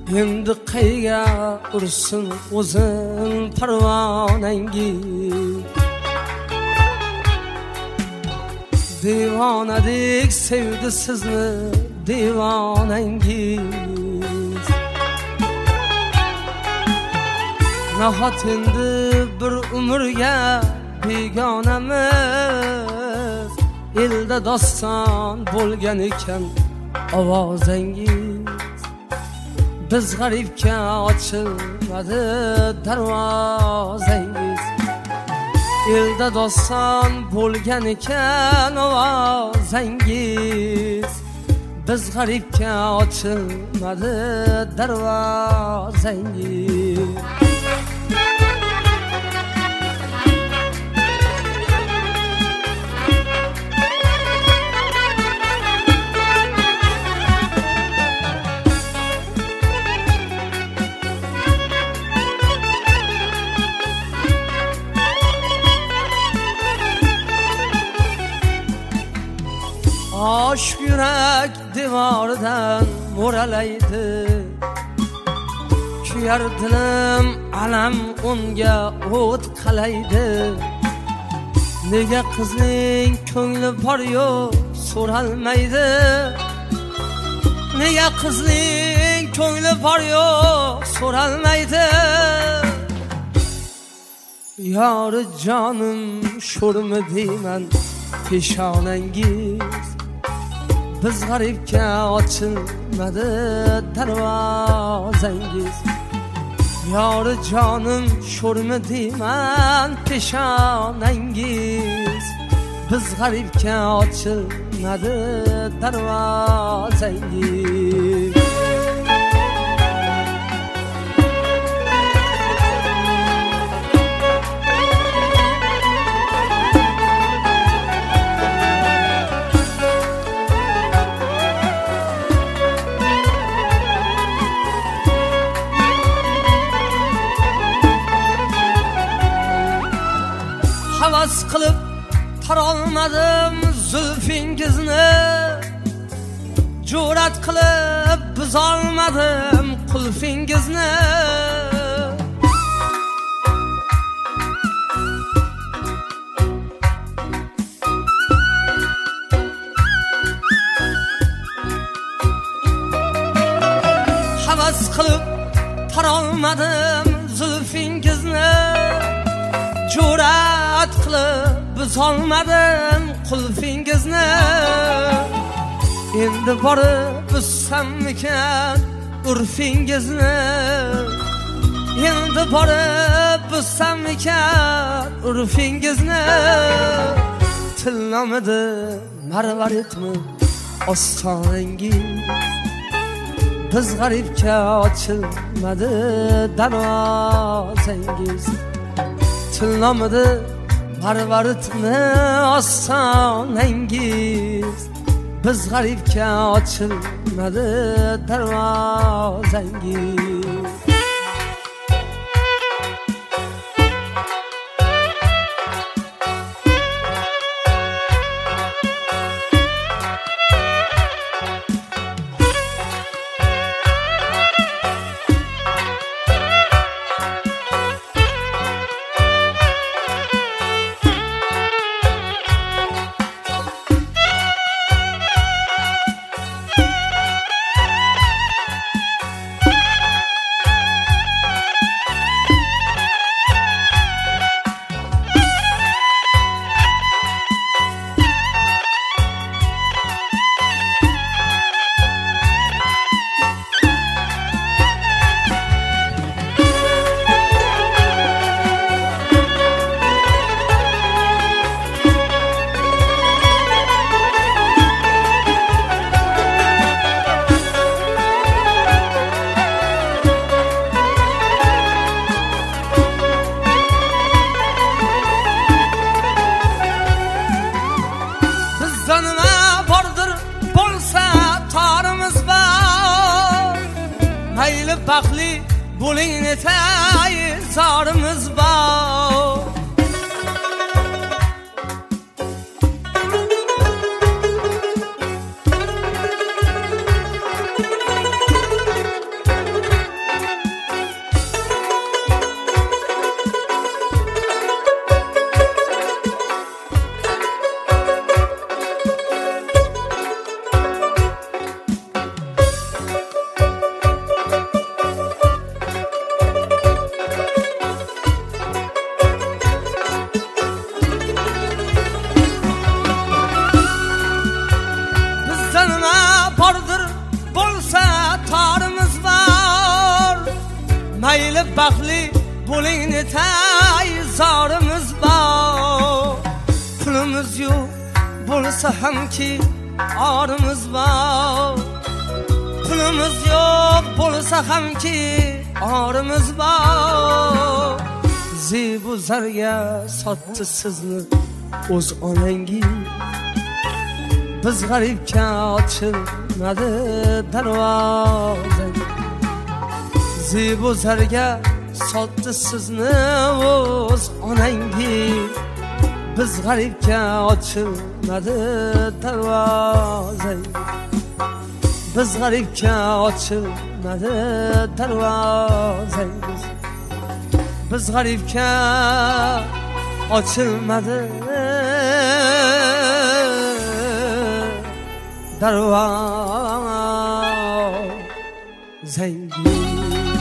endi qayga ursin o'zin parvonangiz. Devonadek sevdi sizni devonangiz. Nahot endi bir umrga begonamiz, elda doston bo'lgan ekan ovozangiz. Biz g'aribga ochilmadi darvozangiz. Elda doston bo'lgan ekan ovozangiz. Biz g'aribga ochilmadi darvozangiz. Aşk yürek divardan mo'ralaydi, kuyar dilim alam unga o't qalaydi. Nega qizning ko'ngli bor yo'q so'ralmaydi, nega qizning ko'ngli bor yo'q so'ralmaydi. Yori jonim sho'rmi deyman peshonangiz. Biz g'aribga ochilmadi darvozangiz. Yori jonim sho'rmi deyman peshonangiz. Biz g'aribga ochilmadi darvozangiz. Havas qilib tarolmadim zulfingizni, jur'at qilib buzolmadim qulfingizni. Havas qilib tarolmadim zulfingizni, jur'at qilib buzolmadim qulfingizni. Endi borib buzsammikan urfingizni, endi borib buzsammikan urfingizni. Tilnomidi marvaritmi ostonangiz. Biz g'aribga ochilmadi darvozangiz. Tilnomidi marvaritmi ostonangiz. Biz g'aribga ochilmadi darvozangiz. Hayli baxtli bo'ling netay zorimiz bor. mayli baxtli bo'ling netay zorimiz bor. Pulimiz yo'q bo'lsa hamki orimiz bor. Pulimiz yo'q bo'lsa hamki orimiz bor. Zebu zarga sotdi sizni o'z onangiz. Biz g'aribga ochilmadi darvoza. Zebu zarga sotdi sizni o'z onangiz. Biz g'aribga ochilmadi darvoza. Biz g'aribga ochilmadi darvoza. Biz g'aribga ochilmadi darvoza.